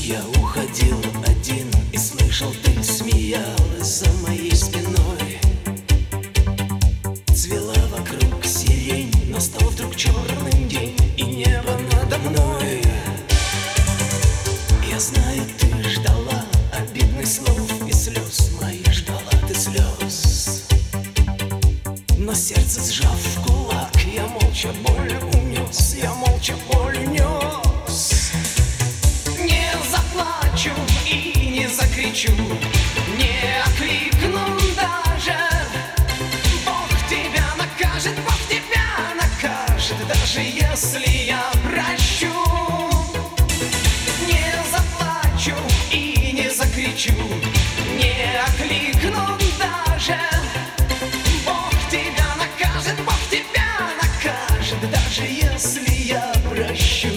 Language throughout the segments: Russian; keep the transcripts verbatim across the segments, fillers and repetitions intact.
Я уходил один и слышал, ты смеялась за моей спиной. Цвела вокруг сирень, настал вдруг черный день, и небо надо мной. Я знаю, ты ждала обидных слов и слез, моих ждала ты слез. Но сердце сжав в кулак, я молча боль унес, я молча боль унес. Не заплачу и не закричу, не окликну даже. Бог тебя накажет, Бог тебя накажет, даже если я прощу. Не заплачу и не закричу, не окликну даже. Бог тебя накажет, Бог тебя накажет, даже если я прощу.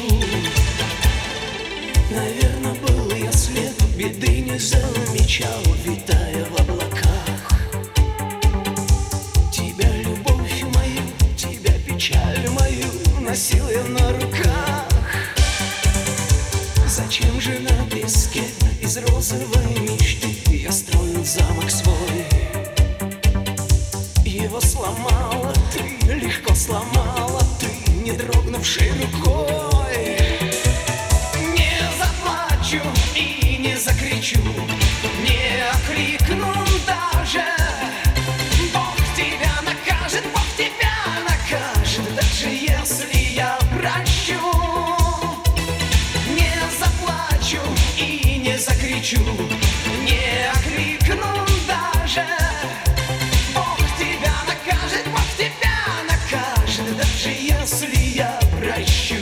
Наверно, был я слеп, беды не замечал, витая в облаках. Тебя, любовь мою, тебя, печаль мою, носил я на руках. Зачем же на песке из розовой мечты я строил замок свой? Его сломала ты, легко сломала ты, не дрогнувшей рукой. Не заплачу и не закричу, не окликну даже. Бог тебя накажет, Бог тебя накажет, даже если я прощу. Не заплачу и не закричу, не окликну даже. Бог тебя накажет, Бог тебя накажет, даже если я прощу.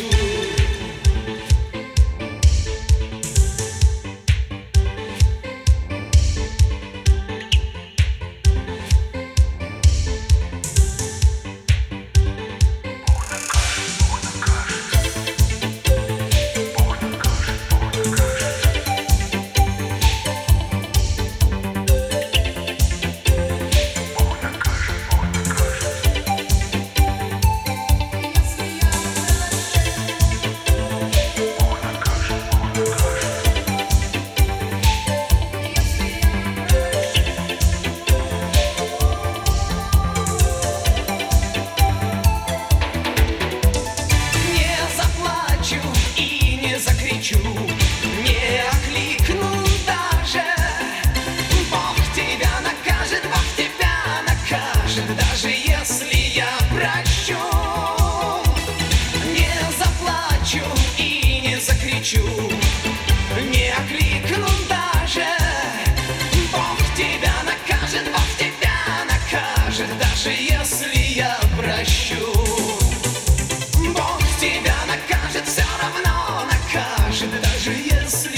Не окликну даже. Бог тебя накажет, Бог тебя накажет, даже если я прощу. Не заплачу и не закричу, не окликну даже. Бог тебя накажет, Бог тебя накажет, даже если я прощу. Бог тебя накажет, все равно накажет, даже если